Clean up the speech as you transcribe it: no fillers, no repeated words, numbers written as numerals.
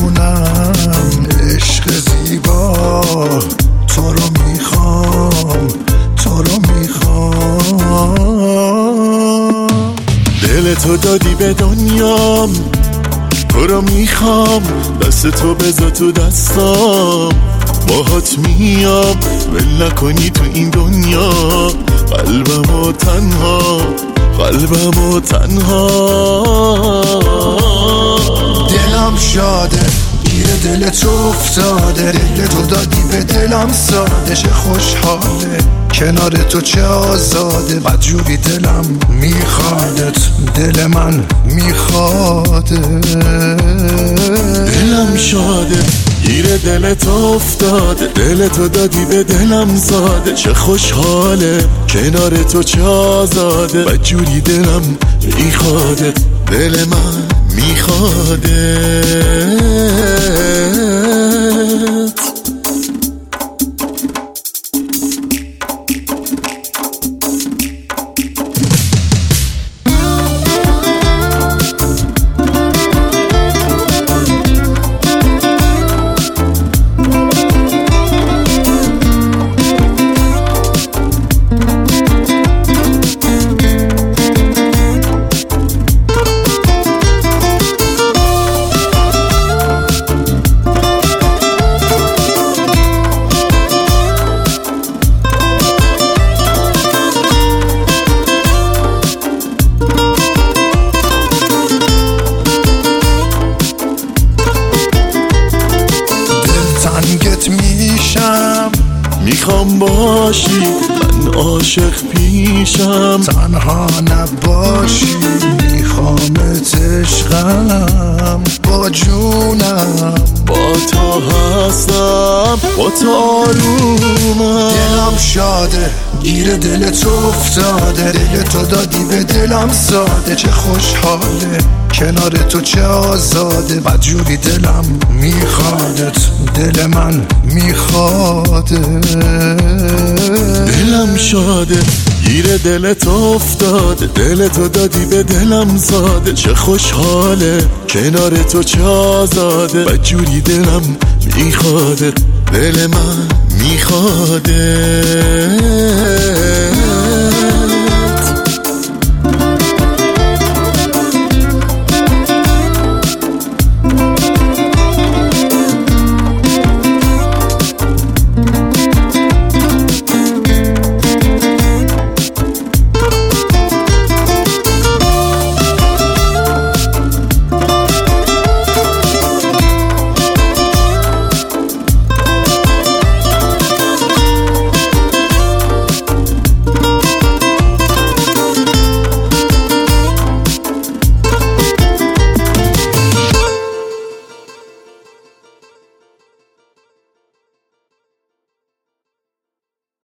جونم عشق زیبا تو رو میخوام تو رو میخوام دل تو دادی به دنیام تو رو میخوام دست تو بذار تو دستام باهات میام ول نکنی تو این دنیا قلبمو تنها قلبمو تنها دلم شاده گیر دل تو افتاده دل تو دادی به دلم ساده چه خوشحاله کنار تو چه آزاده بدجوری دلم میخوادت دل من میخواده دلم شاده گیر دل تو افتاده دل تو دادی به دلم زاده چه خوشحاله کنار تو چه آزاده بدجوری دلم میخواده دل من میخواده تنگت میشم میخوام باشی من عاشق پیشم تنها نباشی میخوامت عشقم با جونم با تو هستم با تو آرومم دلم شاده گیر دل تو افتاده دل تو دادی به دلم ساده چه خوشحاله کنار تو چه آزاده بدجوری دلم میخوادت دل من میخواده دلم شاده گیر دل تو افتاده دل تو دادی به دلم زاده چه خوشحاله کنار تو چه آزاده بدجوری دلم میخواده دل من میخواده